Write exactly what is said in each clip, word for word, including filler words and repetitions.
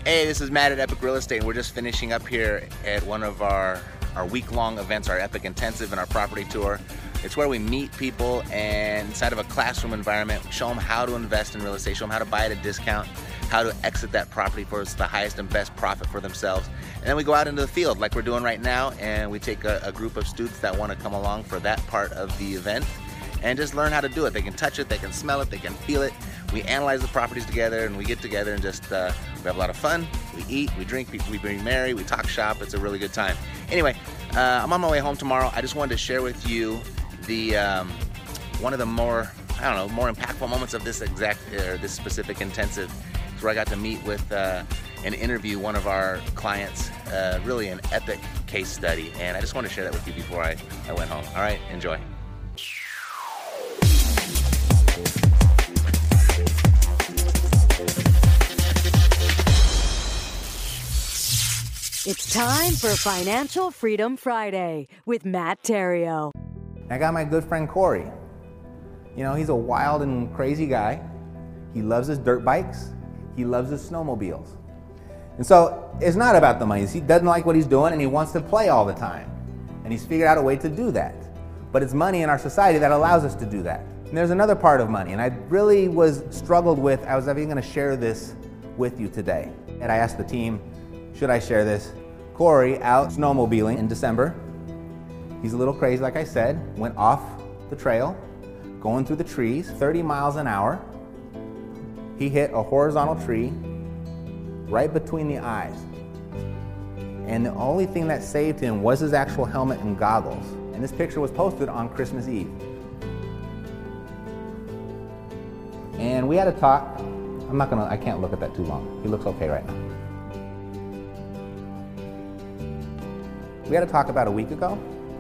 Hey, this is Matt at Epic Real Estate, and we're just finishing up here at one of our, our week-long events, our Epic Intensive and our property tour. It's where we meet people and inside of a classroom environment, show them how to invest in real estate, show them how to buy at a discount, how to exit that property for the highest and best profit for themselves. And then we go out into the field like we're doing right now, and we take a, a group of students that want to come along for that part of the event and just learn how to do it. They can touch it, they can smell it, they can feel it. We analyze the properties together, and we get together and just uh, we have a lot of fun. We eat, we drink, we, we bring merry, we talk shop. It's a really good time. Anyway, uh, I'm on my way home tomorrow. I just wanted to share with you the um, one of the more I don't know more impactful moments of this exact or this specific intensive. It's where I got to meet with uh, and interview one of our clients. Uh, really an epic case study, and I just wanted to share that with you before I, I went home. All right, enjoy. It's time for Financial Freedom Friday with Matt Theriault. I got my good friend Corey. You know, he's a wild and crazy guy. He loves his dirt bikes. He loves his snowmobiles. And so it's not about the money. He doesn't like what he's doing and he wants to play all the time. And he's figured out a way to do that. But it's money in our society that allows us to do that. And there's another part of money, and I really was struggled with, I was even going to share this with you today. And I asked the team, should I share this? Corey out snowmobiling in December. He's a little crazy, like I said, went off the trail, going through the trees, thirty miles an hour. He hit a horizontal tree right between the eyes. And the only thing that saved him was his actual helmet and goggles. And this picture was posted on Christmas Eve. And we had a talk. I'm not gonna, I can't look at that too long. He looks okay right now. We had a talk about a week ago,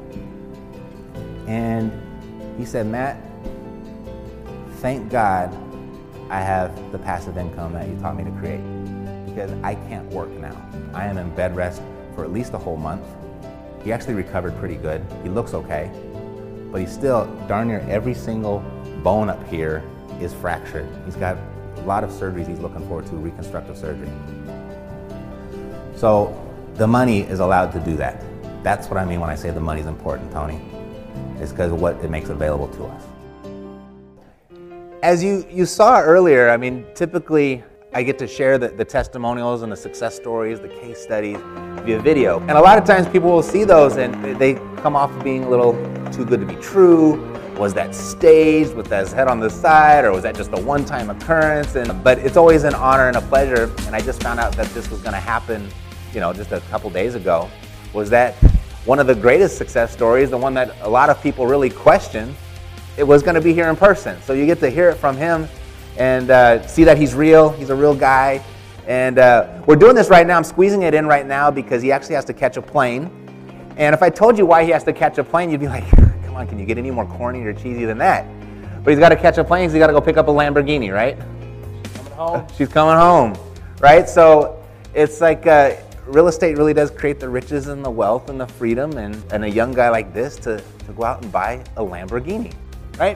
and he said, Matt, thank God I have the passive income that you taught me to create, because I can't work now. I am in bed rest for at least a whole month. He actually recovered pretty good. He looks okay, but he's still, darn near every single bone up here is fractured. He's got a lot of surgeries he's looking forward to, reconstructive surgery. So the money is allowed to do that. That's what I mean when I say the money's important, Tony. It's because of what it makes available to us. As you, you saw earlier, I mean, typically I get to share the, the testimonials and the success stories, the case studies via video. And a lot of times people will see those and they come off being a little too good to be true. Was that staged with his head on the side, or was that just a one-time occurrence? And but it's always an honor and a pleasure, and I just found out that this was gonna happen, you know, just a couple days ago. Was that one of the greatest success stories, the one that a lot of people really questioned, it was going to be here in person. So you get to hear it from him and uh, see that he's real, he's a real guy. And uh, we're doing this right now, I'm squeezing it in right now because he actually has to catch a plane. And if I told you why he has to catch a plane, you'd be like, come on, can you get any more corny or cheesy than that? But he's got to catch a plane, so he's got to go pick up a Lamborghini, right? She's coming home. She's coming home, right? So it's like, uh, real estate really does create the riches and the wealth and the freedom, and, and a young guy like this to, to go out and buy a Lamborghini, right?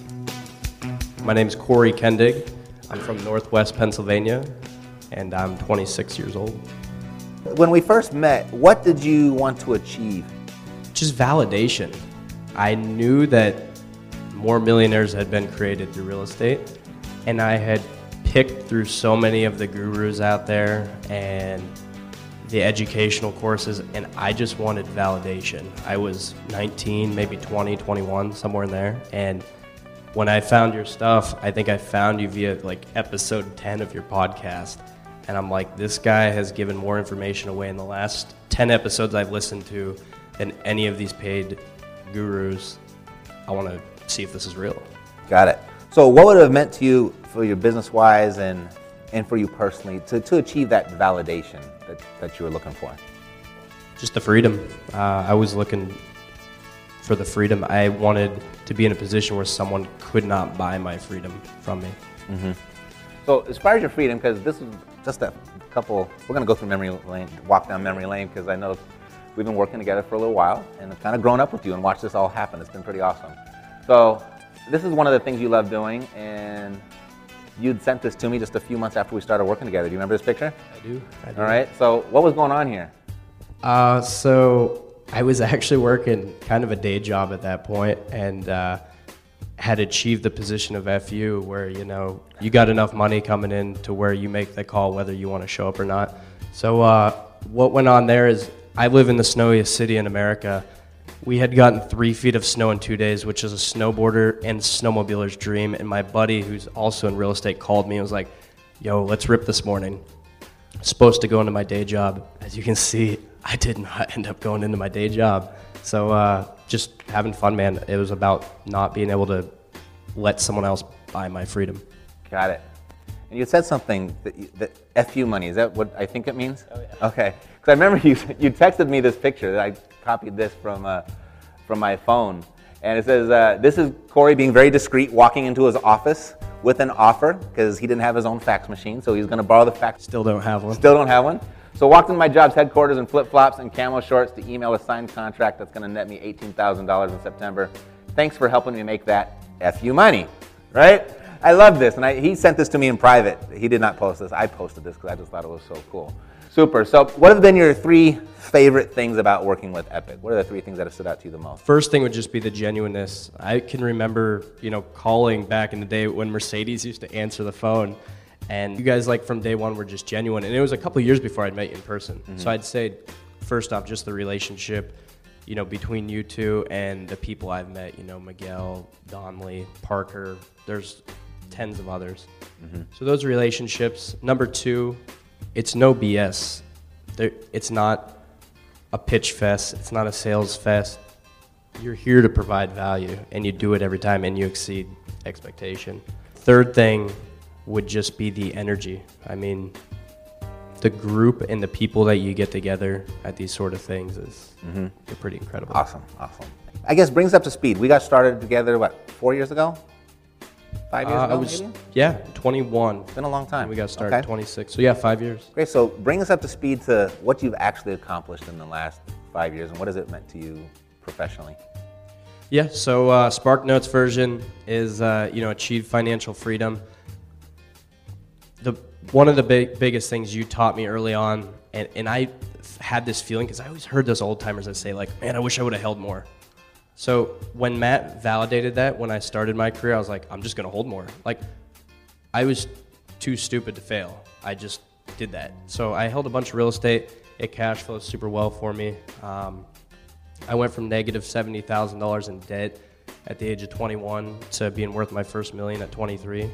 My name's Corey Kendig. I'm from Northwest Pennsylvania, and I'm twenty-six years old. When we first met, what did you want to achieve? Just validation. I knew that more millionaires had been created through real estate, and I had picked through so many of the gurus out there and the educational courses, and I just wanted validation. I was nineteen, maybe twenty, twenty-one, somewhere in there, and when I found your stuff, I think I found you via like episode ten of your podcast, and I'm like, this guy has given more information away in the last ten episodes I've listened to than any of these paid gurus. I want to see if this is real. Got it. So what would it have meant to you for your business-wise and, and for you personally to, to achieve that validation that, that you were looking for? Just the freedom. Uh, I was looking for the freedom. I wanted to be in a position where someone could not buy my freedom from me. Mm-hmm. So as far as your freedom, because this is just a couple, we're going to go through memory lane, walk down memory lane, because I know we've been working together for a little while, and I've kind of grown up with you and watched this all happen. It's been pretty awesome. So this is one of the things you love doing, and You'd sent this to me just a few months after we started working together. Do you remember this picture? I do. I do. All right. So what was going on here? Uh, so I was actually working kind of a day job at that point, and uh, had achieved the position of F U, where, you know, you got enough money coming in to where you make the call whether you want to show up or not. So uh, what went on there is, I live in the snowiest city in America. We had gotten three feet of snow in two days, which is a snowboarder and snowmobiler's dream. And my buddy, who's also in real estate, called me and was like, yo, let's rip this morning. Supposed to go into my day job. As you can see, I did not end up going into my day job. So uh, just having fun, man. It was about not being able to let someone else buy my freedom. Got it. And you said something, that, you, that F U money, is that what I think it means? Oh, yeah. Okay. Because I remember you you texted me this picture. That I copied this from uh, from my phone. And it says, uh, this is Corey being very discreet, walking into his office with an offer, because he didn't have his own fax machine, so he's going to borrow the fax. Still don't have one. Still don't have one. So walked into my job's headquarters in flip-flops and camo shorts to email a signed contract that's going to net me eighteen thousand dollars in September. Thanks for helping me make that F U money, right? I love this, and I, he sent this to me in private. He did not post this. I posted this because I just thought it was so cool. Super. So what have been your three favorite things about working with Epic? What are the three things that have stood out to you the most? First thing would just be the genuineness. I can remember, you know, calling back in the day when Mercedes used to answer the phone, and you guys, like, from day one were just genuine. And it was a couple of years before I'd met you in person. Mm-hmm. So I'd say, first off, just the relationship, you know, between you two and the people I've met, you know, Miguel, Donnelly, Parker, there's tens of others. Mm-hmm. So those relationships. Number two, it's no B S. There, it's not a pitch fest. It's not a sales fest. You're here to provide value, and you do it every time, and you exceed expectation. Third thing would just be the energy. I mean, the group and the people that you get together at these sort of things is mm-hmm. they're pretty incredible. Awesome, awesome. I guess brings us up to speed. We got started together, what, four years ago? Five years uh, ago, I was, maybe? Yeah, twenty-one. It's been a long time. And we got started okay. twenty-six. So yeah, five years. Great. So bring us up to speed to what you've actually accomplished in the last five years, and what has it meant to you professionally? Yeah. So uh, SparkNotes version is uh, you know achieve financial freedom. The one of the big biggest things you taught me early on, and and I had this feeling because I always heard those old timers that say, like, man, I wish I would have held more. So when Matt validated that, when I started my career, I was like, I'm just going to hold more. Like, I was too stupid to fail. I just did that. So I held a bunch of real estate. It cash flows super well for me. Um, I went from negative seventy thousand dollars in debt at the age of twenty-one to being worth my first million at twenty-three.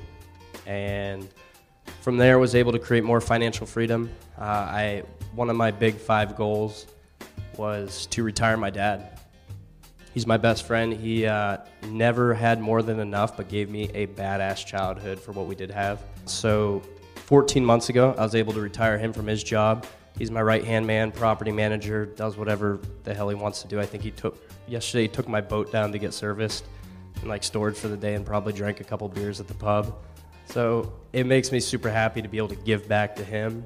And from there, I was able to create more financial freedom. Uh, I one of my big five goals was to retire my dad. He's my best friend. He uh, never had more than enough, but gave me a badass childhood for what we did have. So fourteen months ago, I was able to retire him from his job. He's my right-hand man, property manager, does whatever the hell he wants to do. I think he took, yesterday he took my boat down to get serviced and like stored for the day and probably drank a couple beers at the pub. So it makes me super happy to be able to give back to him.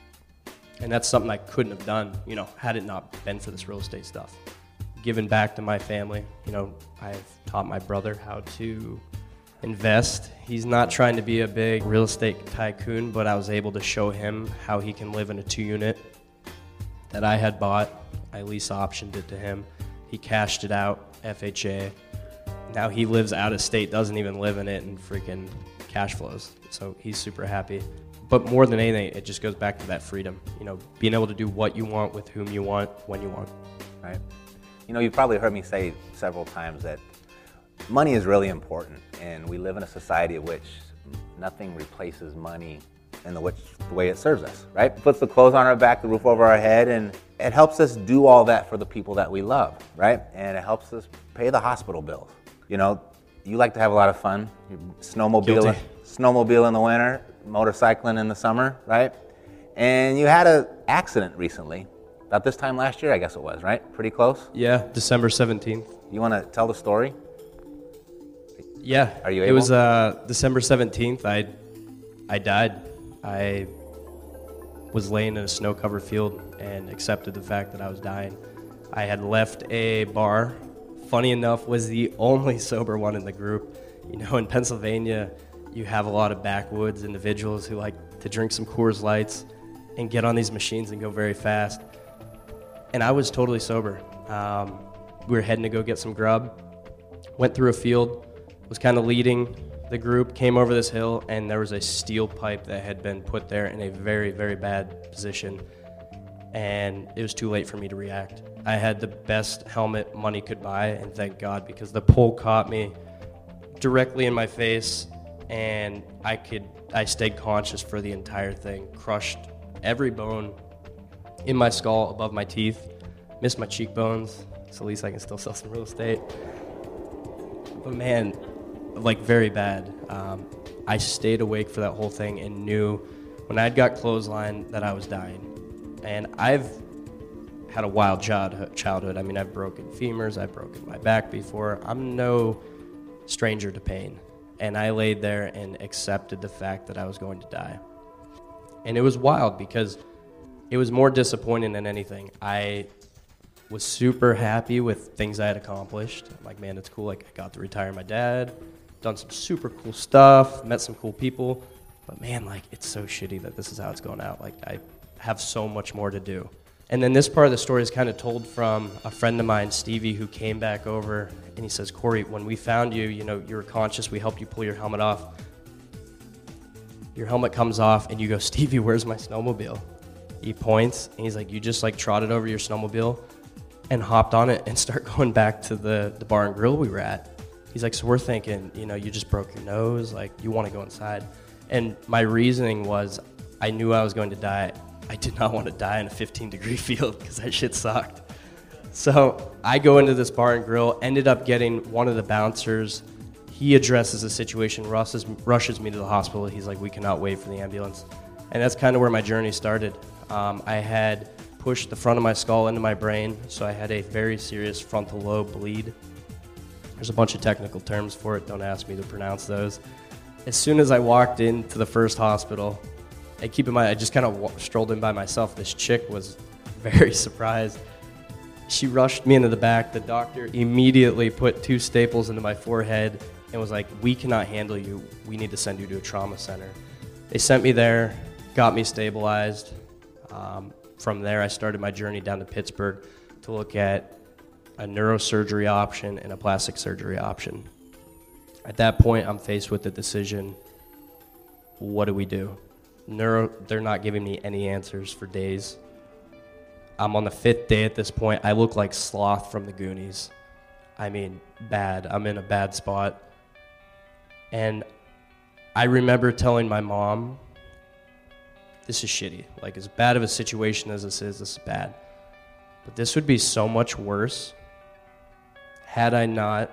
And that's something I couldn't have done, you know, had it not been for this real estate stuff. Giving back to my family. You know, I've taught my brother how to invest. He's not trying to be a big real estate tycoon, but I was able to show him how he can live in a two-unit that I had bought. I lease optioned it to him. He cashed it out, F H A. Now he lives out of state, doesn't even live in it, and freaking cash flows. So he's super happy. But more than anything, it just goes back to that freedom. You know, being able to do what you want with whom you want, when you want. Right. You know, you've probably heard me say several times that money is really important, and we live in a society in which nothing replaces money in the, which, the way it serves us, right? It puts the clothes on our back, the roof over our head, and it helps us do all that for the people that we love, right? And it helps us pay the hospital bills. You know, you like to have a lot of fun. You snowmobile, snowmobile in the winter, motorcycling in the summer, right? And you had an accident recently. About this time last year, I guess it was, right? Pretty close? Yeah, December seventeenth. You want to tell the story? Yeah. Are you able? It was uh, December seventeenth. I I died. I was laying in a snow-covered field and accepted the fact that I was dying. I had left a bar. Funny enough, was the only sober one in the group. You know, in Pennsylvania, you have a lot of backwoods individuals who like to drink some Coors Lights and get on these machines and go very fast. And I was totally sober. Um, we were heading to go get some grub, went through a field, was kind of leading the group, came over this hill, and there was a steel pipe that had been put there in a very, very bad position. And it was too late for me to react. I had the best helmet money could buy, and thank God, because the pole caught me directly in my face, and I could I stayed conscious for the entire thing. Crushed every bone in my skull above my teeth, missed my cheekbones, so at least I can still sell some real estate. But man, like very bad. Um, I stayed awake for that whole thing and knew when I'd got clothesline that I was dying. And I've had a wild childhood. I mean, I've broken femurs, I've broken my back before. I'm no stranger to pain. And I laid there and accepted the fact that I was going to die. And it was wild because it was more disappointing than anything. I was super happy with things I had accomplished. I'm like, man, it's cool. Like, I got to retire my dad, done some super cool stuff, met some cool people. But man, like, it's so shitty that this is how it's going out. Like, I have so much more to do. And then this part of the story is kind of told from a friend of mine, Stevie, who came back over, and he says, Corey, when we found you, you know, you were conscious, we helped you pull your helmet off. Your helmet comes off, and you go, Stevie, where's my snowmobile? He points, and he's like, you just, like, trotted over your snowmobile and hopped on it and start going back to the, the bar and grill we were at. He's like, so we're thinking, you know, you just broke your nose, like, you want to go inside. And my reasoning was I knew I was going to die. I did not want to die in a fifteen-degree field because that shit sucked. So I go into this bar and grill, ended up getting one of the bouncers. He addresses the situation, rushes, rushes me to the hospital. He's like, we cannot wait for the ambulance. And that's kind of where my journey started. Um, I had pushed the front of my skull into my brain, so I had a very serious frontal lobe bleed. There's a bunch of technical terms for it. Don't ask me to pronounce those. As soon as I walked into the first hospital, and keep in mind, I just kind of w- strolled in by myself. This chick was very surprised. She rushed me into the back. The doctor immediately put two staples into my forehead and was like, we cannot handle you. We need to send you to a trauma center. They sent me there, got me stabilized. Um, from there, I started my journey down to Pittsburgh to look at a neurosurgery option and a plastic surgery option. At that point, I'm faced with the decision, what do we do? Neuro, they're not giving me any answers for days. I'm on the fifth day at this point. I look like Sloth from the Goonies. I mean, bad. I'm in a bad spot. And I remember telling my mom, this is shitty. Like, as bad of a situation as this is, this is bad. But this would be so much worse had I not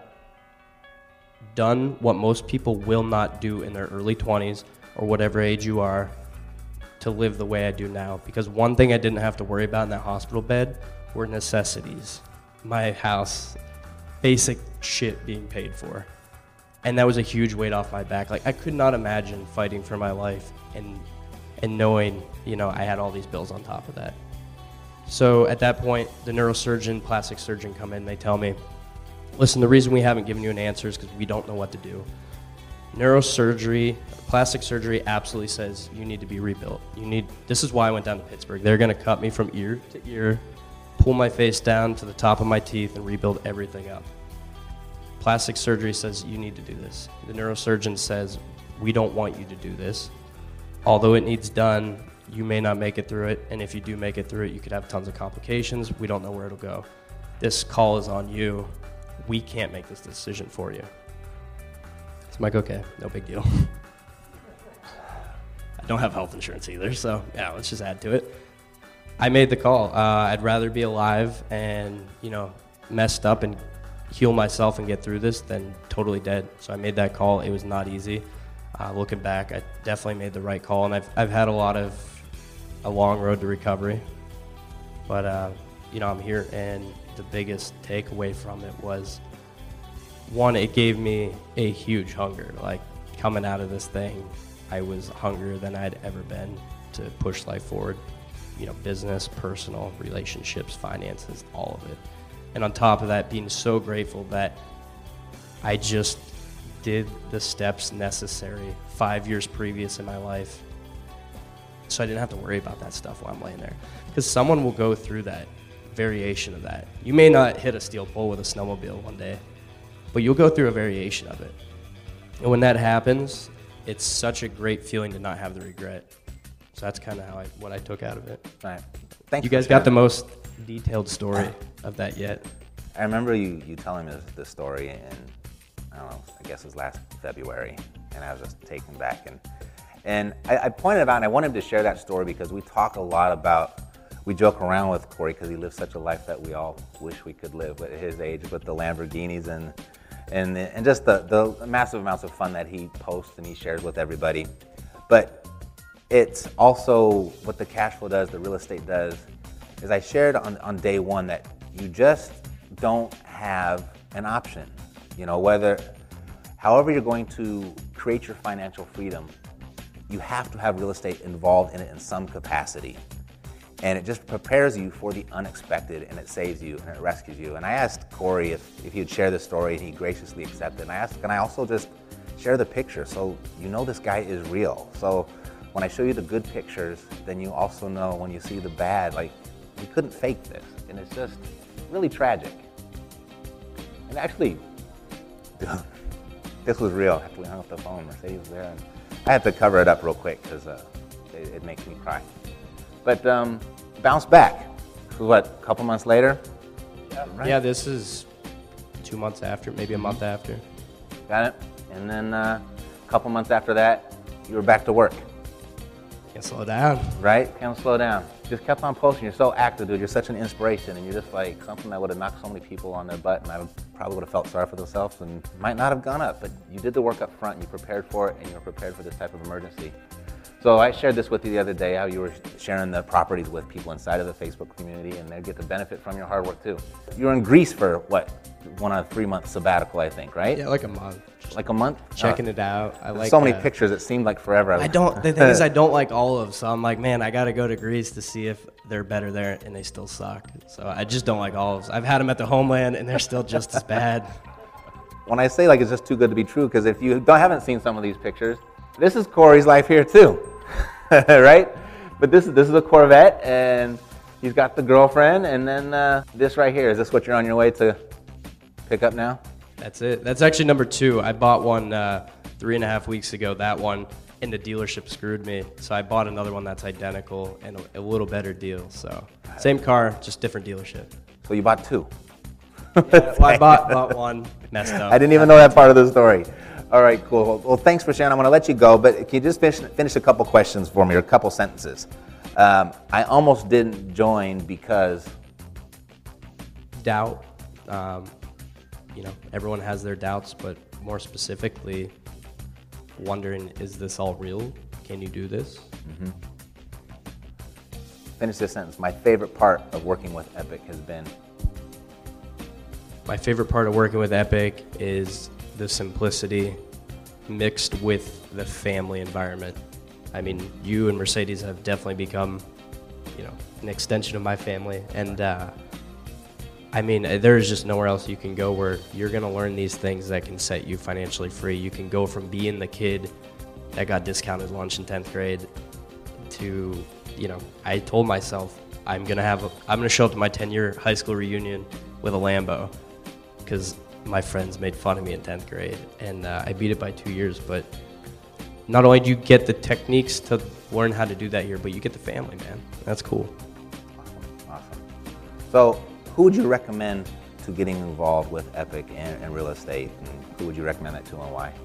done what most people will not do in their early twenties or whatever age you are, to live the way I do now. Because one thing I didn't have to worry about in that hospital bed were necessities. My house, basic shit being paid for. And that was a huge weight off my back. Like, I could not imagine fighting for my life and and knowing, you know, I had all these bills on top of that. So at that point, the neurosurgeon, plastic surgeon come in, they tell me, listen, the reason we haven't given you an answer is because we don't know what to do. Neurosurgery, plastic surgery absolutely says you need to be rebuilt. You need. This is why I went down to Pittsburgh. They're going to cut me from ear to ear, pull my face down to the top of my teeth, and rebuild everything up. Plastic surgery says you need to do this. The neurosurgeon says we don't want you to do this. Although it needs done, you may not make it through it, and if you do make it through it, you could have tons of complications. We don't know where it'll go. This call is on you. We can't make this decision for you. So I'm like, okay, no big deal. I don't have health insurance either, so yeah, let's just add to it. I made the call. Uh, I'd rather be alive and, you know, messed up and heal myself and get through this than totally dead. So I made that call. It was not easy. Uh, looking back, I definitely made the right call, and I've I've had a lot of a long road to recovery. But uh, you know, I'm here, and the biggest takeaway from it was, one, it gave me a huge hunger. Like, coming out of this thing, I was hungrier than I'd ever been to push life forward. You know, business, personal, relationships, finances, all of it. And on top of that, being so grateful that I just did the steps necessary five years previous in my life, so I didn't have to worry about that stuff while I'm laying there. Because someone will go through that variation of that. You may not hit a steel pole with a snowmobile one day, but you'll go through a variation of it. And when that happens, it's such a great feeling to not have the regret. So that's kind of how I, what I took out of it. All right. Thanks You for guys got the sharing. most detailed story of that yet? I remember you, you telling me this, this story in, I don't know, I guess it was last February, and I was just taken back. And and I, I pointed about, and I wanted to share that story because we talk a lot about, we joke around with Corey because he lives such a life that we all wish we could live at his age with the Lamborghinis and and and just the, the massive amounts of fun that he posts and he shares with everybody. But it's also what the cash flow does, the real estate does, is I shared on, on day one that you just don't have an option. You know, whether, however you're going to create your financial freedom, you have to have real estate involved in it in some capacity. And it just prepares you for the unexpected, and it saves you, and it rescues you. And I asked Corey if, if he'd share this story, and he graciously accepted. And I asked, can I also just share the picture so you know this guy is real? So when I show you the good pictures, then you also know when you see the bad, like, we couldn't fake this. And it's just really tragic. And actually, dude, this was real. After we hung up the phone, Mercedes was there. And I had to cover it up real quick because uh, it, it makes me cry. But um, bounce back. This was what, a couple months later? Yeah, right. Yeah, this is two months after, maybe a month after. Got it? And then uh, a couple months after that, you were back to work. Can't slow down. Right? Can't slow down. Just kept on posting. You're so active, dude. You're such an inspiration. And you're just like something that would have knocked so many people on their butt, and I would, probably would have felt sorry for themselves and might not have gone up. But you did the work up front. You prepared for it, and you were prepared for this type of emergency. So I shared this with you the other day, how you were sharing the properties with people inside of the Facebook community, and they get to benefit from your hard work too. You were in Greece for what, one of three month sabbatical, I think, right? Yeah, like a month. Just like a month? Checking oh. it out. I like so many that. pictures. It seemed like forever. I don't. The thing is, I don't like olives, so I'm like, man, I got to go to Greece to see if they're better there, and they still suck. So I just don't like olives. I've had them at the homeland, and they're still just as bad. When I say like it's just too good to be true, because if you don't, haven't seen some of these pictures, this is Corey's life here too. Right? But this is this is a Corvette, and he's got the girlfriend, and then uh, this right here. Is this what you're on your way to pick up now? That's it. That's actually number two. I bought one uh, three and a half weeks ago. That one, and the dealership screwed me. So I bought another one that's identical and a, a little better deal. So same car, just different dealership. So you bought two. Yeah, well, I bought, bought one, messed up. I didn't even know that part of the story. All right, cool. Well, thanks for sharing. I'm going to let you go, but can you just finish, finish a couple questions for me, or a couple sentences? Um, I almost didn't join because... Doubt. Um, you know, everyone has their doubts, but more specifically, wondering, is this all real? Can you do this? Mm-hmm. Finish this sentence. My favorite part of working with Epic has been... My favorite part of working with Epic is the simplicity mixed with the family environment. I mean, you and Mercedes have definitely become, you know, an extension of my family. And uh, I mean, there's just nowhere else you can go where you're gonna learn these things that can set you financially free. You can go from being the kid that got discounted lunch in tenth grade to, you know, I told myself I'm gonna have, a, I'm gonna show up to my ten-year high school reunion with a Lambo, because my friends made fun of me in tenth grade, and uh, I beat it by two years. But not only do you get the techniques to learn how to do that here, but you get the family, man. That's cool. Awesome, awesome. So who would you recommend to getting involved with Epic and, and real estate, and who would you recommend that to and why?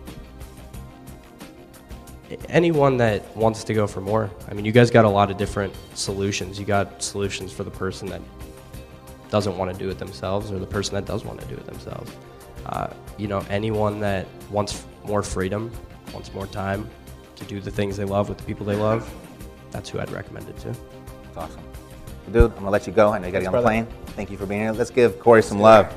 Anyone that wants to go for more. I mean, you guys got a lot of different solutions. You got solutions for the person that doesn't want to do it themselves, or the person that does want to do it themselves. Uh, you know, anyone that wants more freedom, wants more time to do the things they love with the people they love, that's who I'd recommend it to. That's awesome. Well, dude, I'm going to let you go. I know you got to get on the plane. Thank you for being here. Let's give Corey some love.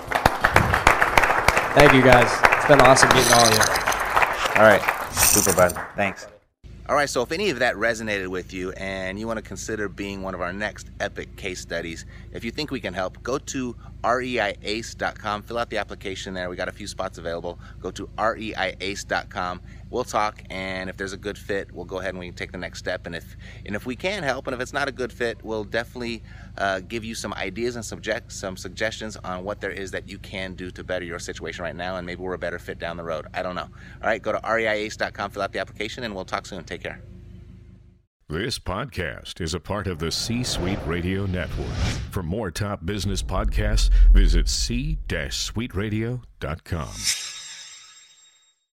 Thank you, guys. It's been awesome meeting all of you. All right. Super, bud. Thanks. All right, so if any of that resonated with you and you want to consider being one of our next Epic case studies, if you think we can help, go to R E I ace dot com. Fill out the application there. We got a few spots available. Go to R E I ace dot com. We'll talk, and if there's a good fit, we'll go ahead and we can take the next step. And if and if we can help, and if it's not a good fit, we'll definitely uh, give you some ideas and subject some suggestions on what there is that you can do to better your situation right now, and maybe we're a better fit down the road. I don't know. All right, go to R E I ace dot com, fill out the application, and we'll talk soon. Take care. This podcast is a part of the C-Suite Radio Network. For more top business podcasts, visit c suite radio dot com.